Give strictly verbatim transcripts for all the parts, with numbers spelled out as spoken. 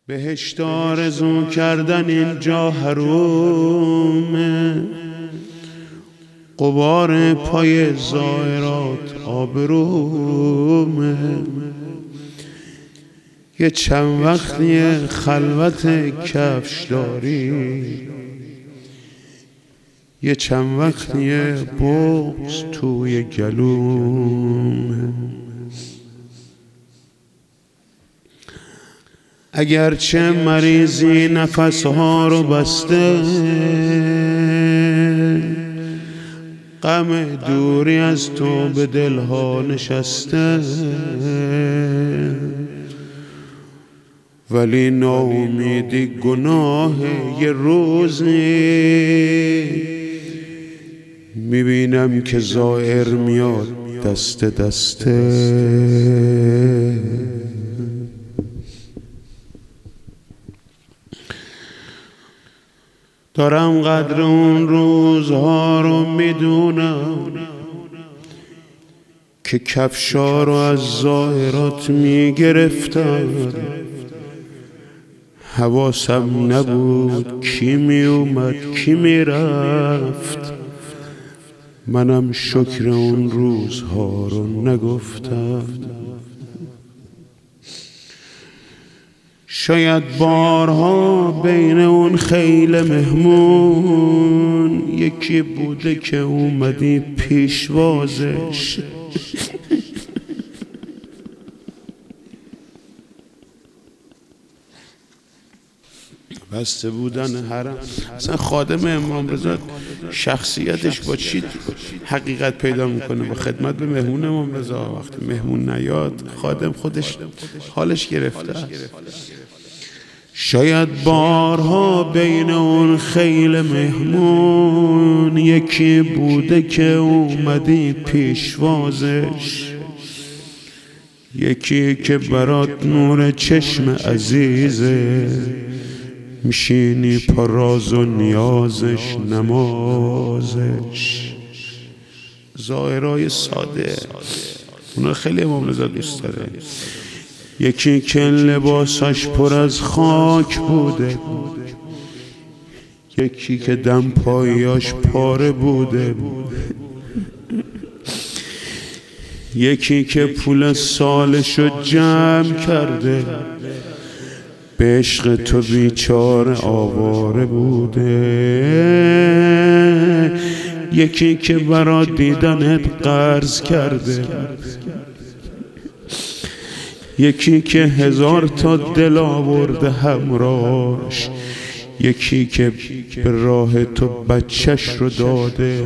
بهشت آرزو کردن اینجا حرومه، غبار پای زائرات آبرومه. یه چند وقتی خلوت کفش داری، یه چند وقتی بغض توی گلومه. اگرچه مریضی نفسها رو بسته، غم دوری از تو به دلها نشسته، ولی ناامیدی گناه یه روزی. میبینم که زائر میاد دست دسته، دارم قدر اون روزها رو میدونم که کفشا رو از زائرات میگرفتم. حواسم نبود کی می اومد کی می رفت، منم شکر اون روزها رو نگفتم. شاید بارها بین اون خیل مهمون یکی بوده که اومدی پیشوازش. بسته بودن حرم. اصلا خادم امام رضا شخصیتش با چی حقیقت پیدا میکنه؟ با خدمت به مهمون امام رضا. وقتی مهمون نیاد خادم خودش حالش گرفته. شاید بارها بین اون خیل مهمون یکی بوده که اومدی پیشوازش، یکی که برات نور چشم عزیزه، میشینی پا راز و نیازش نمازش. زائرای ساده اونا خیلی امام رضا دوست داره. یکی که لباسش پر از خاک بوده، یکی که دم پاییاش پاره بوده، یکی که پول سالشو جمع کرده، به عشق تو بیچاره آواره بوده، یکی که برا دیدنت قرض کرده، یکی که هزار تا دل آورده همراهش، یکی که به راه تو بچهش رو داده،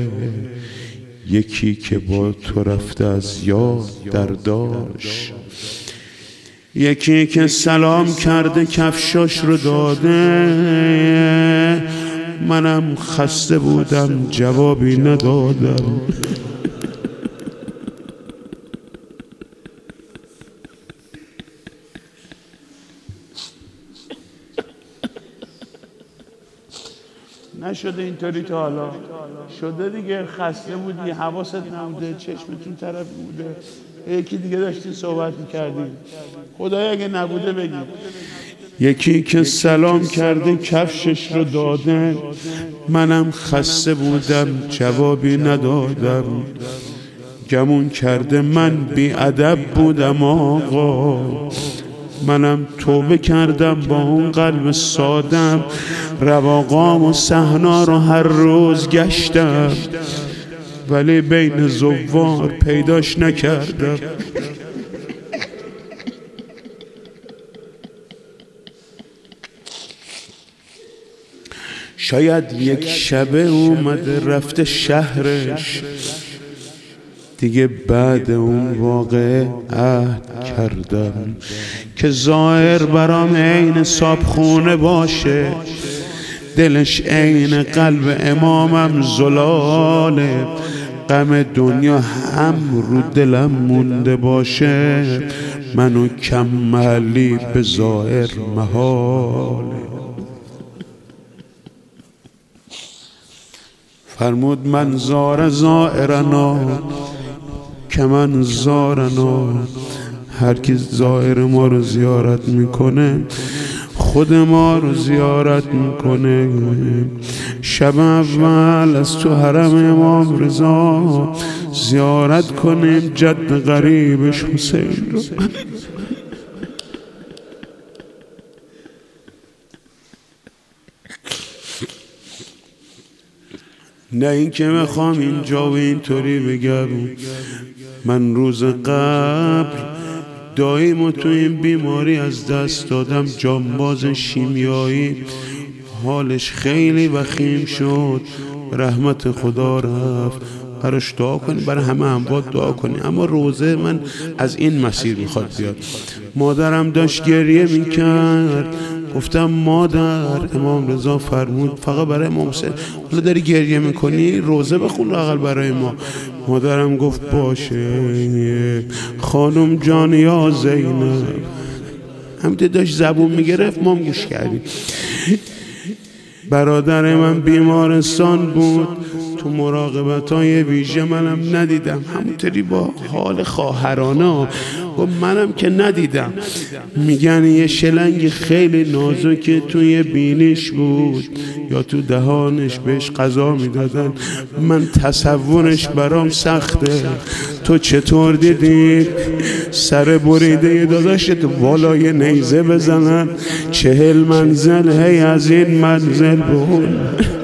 یکی که با تو رفته از یاد درداش، یکی که سلام کرده کفشاش رو داده. منم خسته بودم جوابی ندادم. نشده اینطوری تا حالا؟ شده دیگه. خسته بودی، حواست نبوده، چشمتون طرف بوده، یکی دیگه داشتین صحبت میکردین. خدایا اگه نبوده بگید. یکی که سلام کرده کفشش رو داده، منم خسته بودم جوابی ندادم. گمون کرده من بی ادب بودم آقا، منم توبه کردم با اون قلب سادم. رواقام و صحنا رو هر روز گشتم، ولی بین زوار پیداش نکردم. شاید یک شبه اومده رفته شهرش، دیگه بعد اون واقع عهد کردم که زائر برام عین صابخونه باشه، دلش عین قلب امامم زلاله، غم دنیا هم رو دلم مونده باشه، منو کم محلی به زائر محاله. فرمود من زار زائرنا که من زارنا، هر کی زائر ما رو زیارت میکنه خود ما رو زیارت میکنه. شب اول از تو حرم امام رضا زیارت کنیم جد غریبش حسین رو. نه این که میخوام اینجا و اینطوری بگم، من روز قبل داییمو تو این بیماری از دست دادم، جانباز شیمیایی، حالش خیلی وخیم شد، رحمت خدا رفت. براش دعا کنی، برای همه اموات دعا کنی. اما روزه من از این مسیر میخواد بیاد. مادرم داشت گریه میکرد، گفتم مادر امام رضا فرمود فقط برای امام حسین، حالا داری گریه میکنی روزه بخون لااقل برای ما. مادرم گفت باشه خانم جان یا زینب. همینطور داشت زبون میگرفت، ما هم گوش کردیم. برادر من بیمارستان بود، تو مراقبت های ویژه منم ندیدم، همونطوری با حال خواهرانه گفت منم که ندیدم. میگن یه شلنگ خیلی نازکی توی بینیش بود یا تو دهانش، بهش غذا میدادن. من تصورش برام سخته. تو چطور دیدی سر بریده داداشت بالای نیزه بزنن؟ چهل منزل هی از این منزل بود.